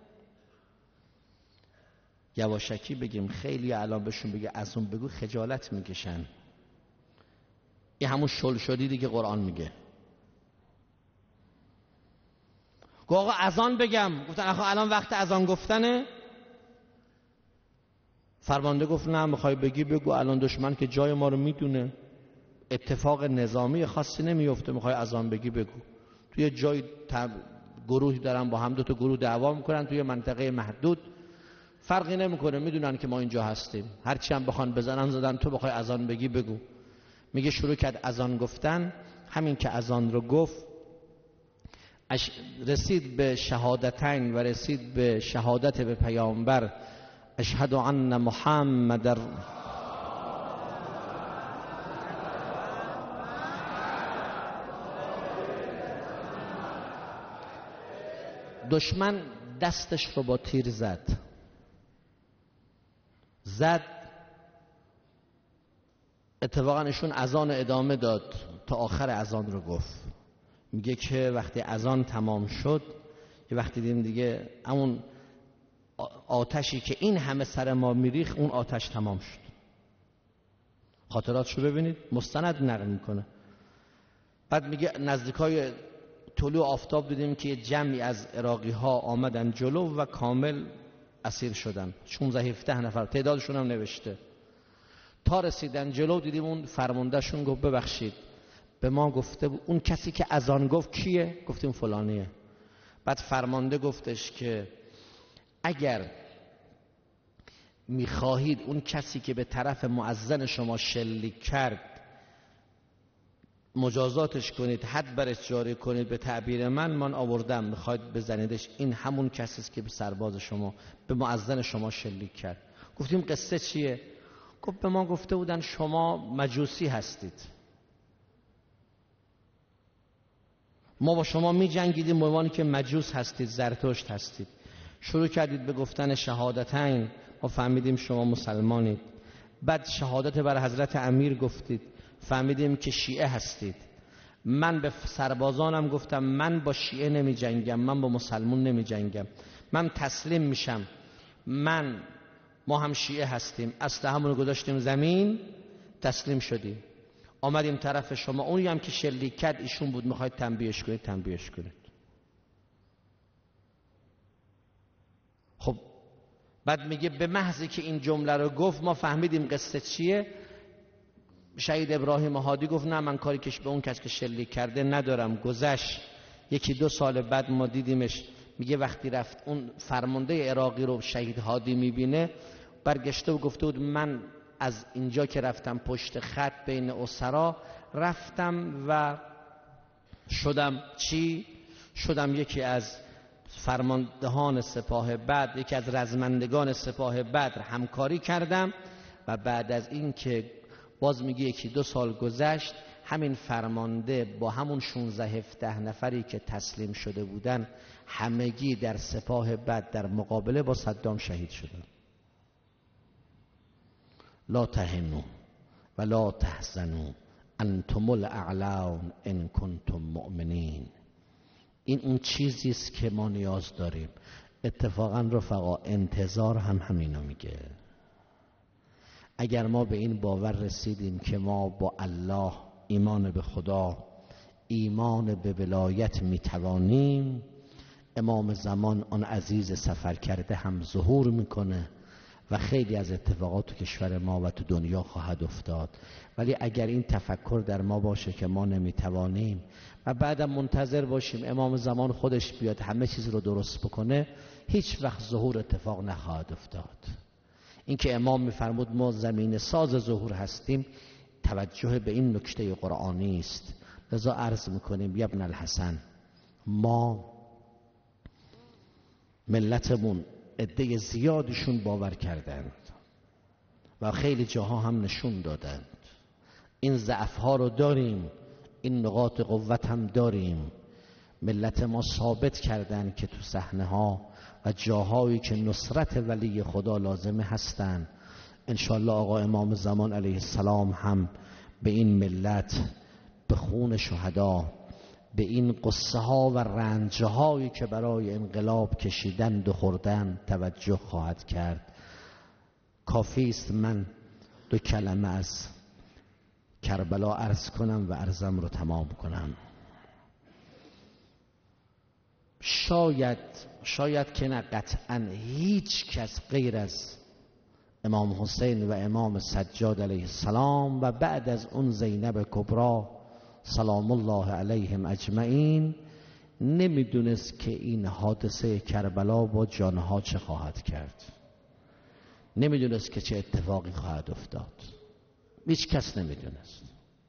یواشکی بگیم. خیلی الان بهشون بگه اذان بگو خجالت میکشن. این همون شل شدی دیگه قرآن میگه. گفت آقا اذان بگم. گفتن آقا الان وقت اذان گفتنه؟ فرمانده گفت نه میخوای بگی بگو، الان دشمن که جای ما رو میدونه، اتفاق نظامی خاصی نمیفته، میخوای اذان بگی بگو. توی جای تب... گروهی دارن با هم دو تا گروه دعوا میکنن توی منطقه محدود، فرقی نمیکنه، میدونن که ما اینجا هستیم، هرچی هم بخوان بزنن زدن، تو بخوای اذان بگی بگو. میگه شروع کرد اذان گفتن. همین که اذان رو گفت رسید به شهادتین و رسید به شهادت به پیامبر اشهد ان محمد. دشمن دستش رو با تیر زد زد اتفاقا ایشون اذان ادامه داد تا آخر اذان رو گفت. میگه که وقتی اذان تمام شد، یه وقتی دیدیم دیگه همون آتشی که این همه سر ما میریخ، اون آتش تمام شد. خاطراتشو ببینید، مستند نقل میکنه. بعد میگه نزدیکای طلوع آفتاب دیدیم که یه جمعی از عراقی ها آمدن جلو و کامل اسیر شدن. شانزده هفده نفر تعدادشون هم نوشته. تا رسیدن جلو دیدیم اون فرماندهشون گفت ببخشید به ما گفته بود اون کسی که اذان گفت کیه؟ گفتیم فلانیه. بعد فرمانده گفتش که اگر میخواهید اون کسی که به طرف مؤذن شما شلیک کرد مجازاتش کنید، حد برش جاری کنید، به تعبیر من من آوردم میخواید بزنیدش، این همون کسی است که به سرباز شما به مؤذن شما شلیک کرد. گفتیم قصه چیه؟ گفت به ما گفته بودن شما مجوسی هستید، ما با شما می جنگیدیم به عنوانی که مجوس هستید، زرتشت هستید. شروع کردید به گفتن شهادتین، ما فهمیدیم شما مسلمانید. بعد شهادت بر حضرت امیر گفتید، فهمیدیم که شیعه هستید. من به سربازانم گفتم من با شیعه نمی جنگم، من با مسلمون نمی جنگم، من تسلیم میشم، من ما هم شیعه هستیم. اسلحه‌مون رو گذاشتیم زمین، تسلیم شدیم، آمدیم طرف شما. اونی هم که شلیک کرد ایشون بود، میخواید تنبیهش کنید تنبیهش کنید. خب بعد میگه به محضی که این جمله رو گفت ما فهمیدیم قصه چیه. شهید ابراهیم هادی گفت نه من کاری کش به اون کس که شلیک کرده ندارم. گذشت یکی دو سال بعد ما دیدیمش. میگه وقتی رفت اون فرمانده عراقی رو شهید هادی میبینه، برگشته و گفته بود من از اینجا که رفتم پشت خط بین اسرا رفتم و شدم چی؟ شدم یکی از فرماندهان سپاه بدر، یکی از رزمندگان سپاه بدر همکاری کردم و بعد از این که باز میگه یکی دو سال گذشت، همین فرمانده با همون شانزده هفده نفری که تسلیم شده بودن همگی در سپاه بدر در مقابله با صدام شهید شدن. لا تهنوا و لا تحزنوا انتم الاعلون ان کنتم مؤمنین. این اون چیزی است که ما نیاز داریم. اتفاقا رفقا انتظار هم همینو میگه. اگر ما به این باور رسیدیم که ما با الله ایمان به خدا، ایمان به ولایت میتوانیم، امام زمان آن عزیز سفر کرده هم ظهور میکنه و خیلی از اتفاقات تو کشور ما و تو دنیا خواهد افتاد. ولی اگر این تفکر در ما باشه که ما نمیتوانیم و بعدم منتظر باشیم امام زمان خودش بیاد همه چیز رو درست بکنه، هیچ وقت ظهور اتفاق نخواهد افتاد. این که امام میفرمود ما زمین ساز ظهور هستیم، توجه به این نکته قرآنی است. لذا عرض میکنیم یا ابن الحسن، ما ملتمون عده زیادشون باور کردند و خیلی جاها هم نشون دادند. این ضعف ها رو داریم، این نقاط قوت هم داریم. ملت ما ثابت کردند که تو صحنه ها و جاهایی که نصرت ولی خدا لازمه هستند. انشاءالله آقا امام زمان علیه السلام هم به این ملت، به خون شهدا، به این قصه ها و رنج هایی که برای انقلاب کشیدند و خوردن توجه خواهد کرد. کافی است من دو کلمه از کربلا عرض کنم و عرضم رو تمام کنم. شاید شاید که نه قطعا هیچ کس غیر از امام حسین و امام سجاد علیه السلام و بعد از اون زینب کبرا سلام الله علیهم اجمعین نمیدونست که این حادثه کربلا با جانها چه خواهد کرد، نمیدونست که چه اتفاقی خواهد افتاد. هیچ کس نمیدونست.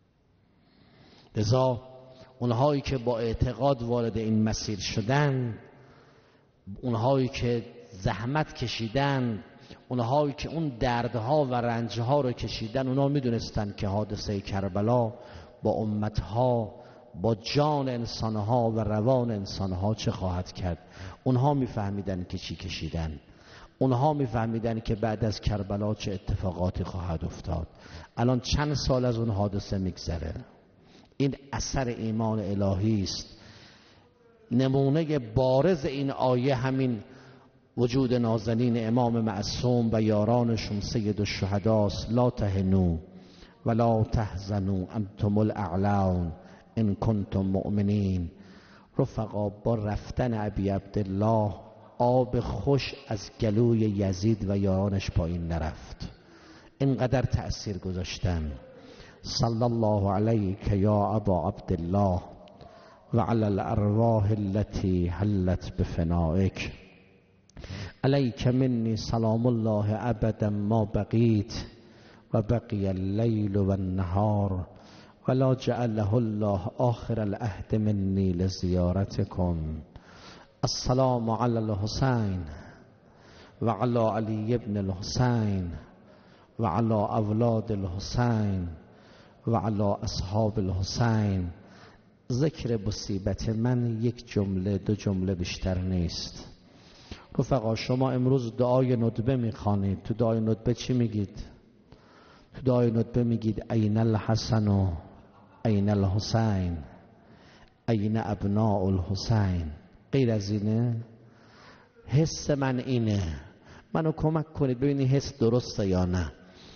لذا اونهایی که با اعتقاد وارد این مسیر شدن، اونهایی که زحمت کشیدن، اونهایی که اون دردها و رنجها رو کشیدن، اونها میدونستن که حادثه کربلا با امتها، با جان انسانها و روان انسانها چه خواهد کرد. اونها میفهمیدن که چی کشیدن، اونها میفهمیدن که بعد از کربلا چه اتفاقاتی خواهد افتاد. الان چند سال از اون حادثه میگذره. این اثر ایمان الهی است. نمونه بارز این آیه همین وجود نازنین امام معصوم و یارانشون سید الشهداست. لا تهنوا ولا تحزنوا انتم الاعلون ان کنتم مؤمنین. رفقا، با رفتن ابی عبدالله آب خوش از گلوی یزید و یارانش پایین نرفت. اینقدر تأثیر گذاشتن. صلی الله علیک یا ابا عبدالله و علی الارواح التي حلت بفنائک. علیک منی سلام الله ابدا ما بقیت و بقی اللیل و النهار ولا جعله الله آخر العهد منی لزیارتکم. السلام علی الحسین و علی علی ابن الحسین و علی اولاد الحسین و علی اصحاب الحسین. ذکر مصیبت من یک جمله دو جمله بیشتر نیست. رفقا، شما امروز دعای ندبه میخوانید. تو دعای ندبه چی میگید؟ تو دعای ندبه میگید این الحسن و این الحسین، این ابناء الحسین. غیر از اینه؟ حس من اینه. منو کمک کنید ببینید حس درسته یا نه.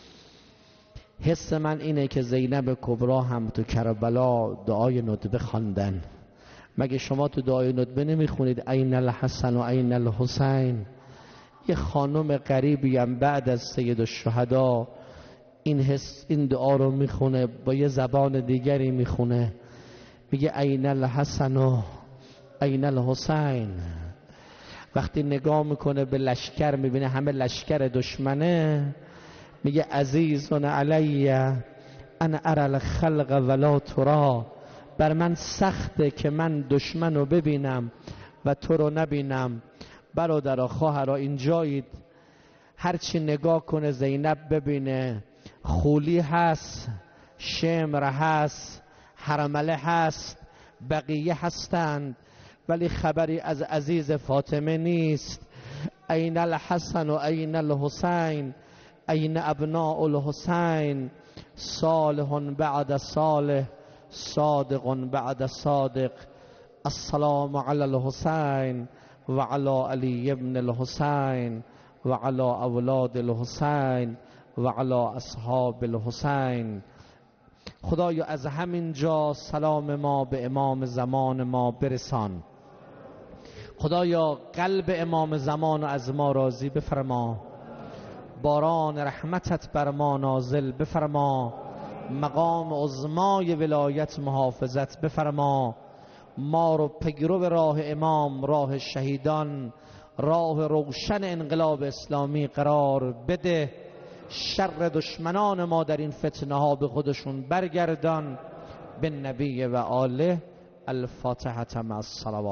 حس من اینه که زینب کبرا هم تو کربلا دعای ندبه خواندن. مگه شما تو دعای ندبه نمیخونید این الحسن و این الحسین؟ یه خانم غریبی هم بعد از سید الشهدا این حس این دعا رو میخونه، با یه زبان دیگری میخونه، میگه این الحسن و این الحسین. وقتی نگاه میکنه به لشکر میبینه همه لشکر دشمنه، میگه عزیزون علی انا ارى الخلق ولا ترى. بر من سخته که من دشمن رو ببینم و تو رو نبینم. برادرها خواهرها اینجایید، هرچی نگاه کنه زینب ببینه خولی هست، شمر هست، حرمله هست، بقیه هستند، ولی خبری از عزیز فاطمه نیست. این الحسن و این الحسین، این ابناء الحسین. صالح بعد صالح، صادق بعد صادق. السلام علی الحسین و علی علی ابن الحسین و علی اولاد الحسین و علی اصحاب الحسین. خدایا از همین جا سلام ما به امام زمان ما برسان. خدایا قلب امام زمان از ما راضی بفرما. با باران رحمتت بر ما نازل بفرما، مقام عظمای ولایت محافظت بفرما، ما رو پیرو راه امام، راه شهیدان، راه روشن انقلاب اسلامی قرار بده، شر دشمنان ما در این فتنه ها به خودشون برگردان. به نبی و آله. الفاتحه مع الصلوات.